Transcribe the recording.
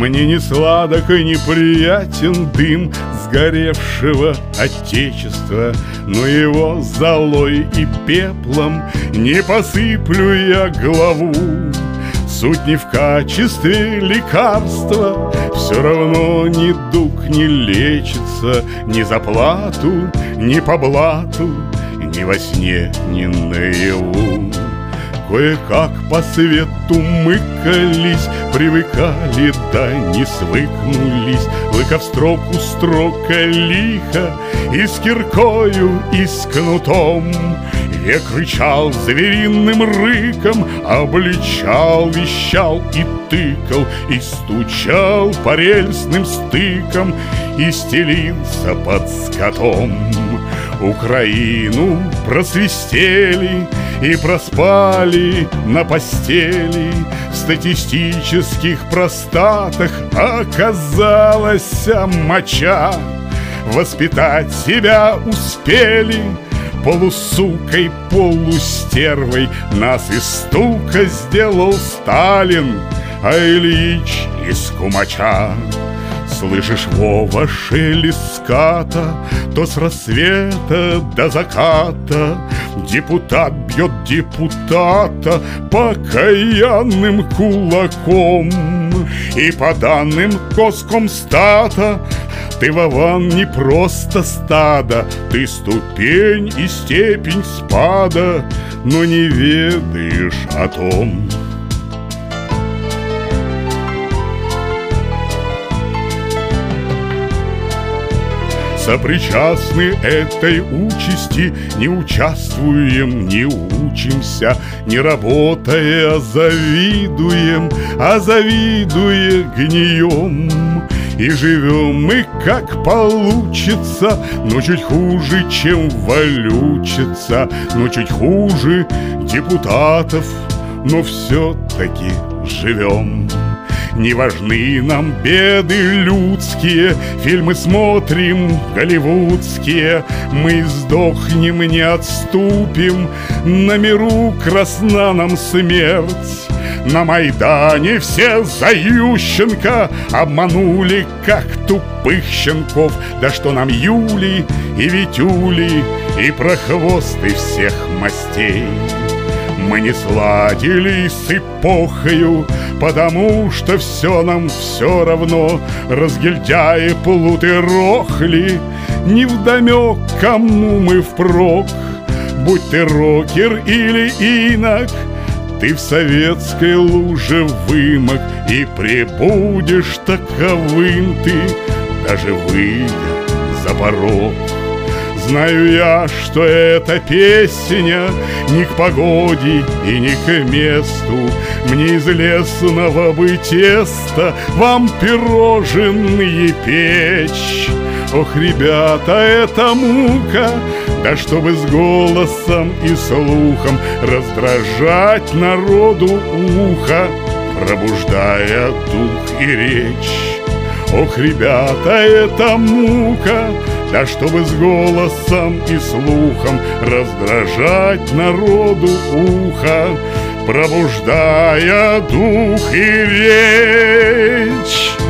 Мне не сладок и неприятен дым сгоревшего отечества, но его золой и пеплом не посыплю я главу. Суть не в качестве лекарства, все равно недуг не лечится ни за плату, ни по блату, ни во сне, ни наяву. Кое-как по свету мыкались, привыкали, да не свыкнулись. Лыка в строку строка лихо, и с киркою, и с кнутом. Век рычал звериным рыком, обличал, вещал и тыкал, и стучал по рельсным стыкам, и стелился под скотом. Украину просвистели и проспали на постели. В статистических простатах оказалась моча. Воспитать себя успели полусукой, полустервой. Нас из стука сделал Сталин, а Ильич из кумача. Слышишь, Вова, шелест ската, то с рассвета до заката депутат бьет депутата покаянным кулаком. И по данным Госкомстата ты, Вован, не просто стадо, ты ступень и степень спада, но не ведаешь о том. Сопричастны этой участи, не участвуем, не учимся, не работая, завидуем, а завидуя гнием. И живем мы как получится, но чуть хуже, чем валючится, но чуть хуже депутатов, но все-таки живем. Не важны нам беды людские, фильмы смотрим голливудские. Мы сдохнем, не отступим, на миру красна нам смерть. На Майдане все за Ющенко обманули, как тупых щенков. Да что нам Юли и Витюли и прохвосты всех мастей. Мы не сладили с эпохою, потому что все нам все равно. Разгильдяи, плуты, рохли, невдомек, кому мы впрок. Будь ты рокер или инок, ты в советской луже вымок, и пребудешь таковым ты, даже выйдя за порог. Знаю я, что эта песня ни к погоде и ни к месту. Мне из лесного бы теста вам пирожные печь. Ох, ребята, это мука, да чтобы с голосом и слухом раздражать народу ухо, пробуждая дух и речь. Ох, ребята, это мука, да чтобы с голосом и слухом раздражать народу ухо, пробуждая дух и речь.